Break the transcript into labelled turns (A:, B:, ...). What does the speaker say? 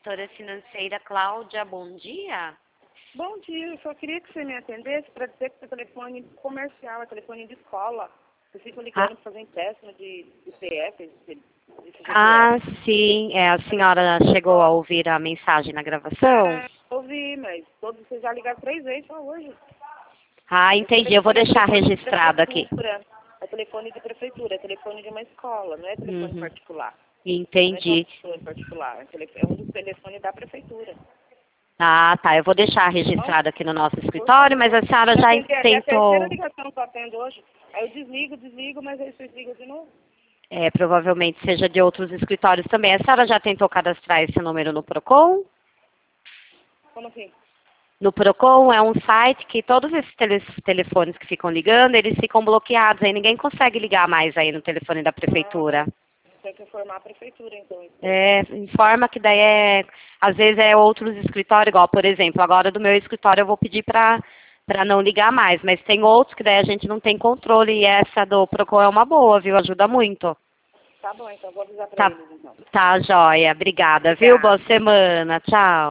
A: gestora financeira Cláudia, bom dia.
B: Bom dia, eu só queria que você me atendesse para dizer que o telefone comercial é telefone de escola. Vocês ficam ligando para fazer empréstimo de CPF, de CPF.
A: Ah, sim. A senhora chegou a ouvir a mensagem na gravação?
B: Ouvi, mas todos vocês já ligaram 3 vezes só hoje.
A: Ah, entendi. Eu vou deixar registrado aqui.
B: É telefone de prefeitura, é telefone de uma escola, não é telefone particular.
A: Entendi.
B: Não é particular, é um dos telefones da prefeitura.
A: Ah, tá. Eu vou deixar registrado aqui no nosso escritório, mas a senhora já
B: É a terceira
A: tentou...
B: ligação que eu atendo hoje. Aí eu desligo, mas aí vocês ligam de novo.
A: provavelmente seja de outros escritórios também. A senhora já tentou cadastrar esse número no Procon?
B: Como assim?
A: No Procon é um site que todos esses telefones que ficam ligando, eles ficam bloqueados. Aí ninguém consegue ligar mais aí no telefone da prefeitura.
B: Tem que informar a prefeitura, então.
A: Informa que daí às vezes é outros escritórios, igual, por exemplo, agora do meu escritório eu vou pedir para não ligar mais, mas tem outros que daí a gente não tem controle e essa do Procon é uma boa, viu? Ajuda muito.
B: Tá bom, então vou avisar para eles, então.
A: Tá, joia. Obrigada, viu? Boa semana. Tchau.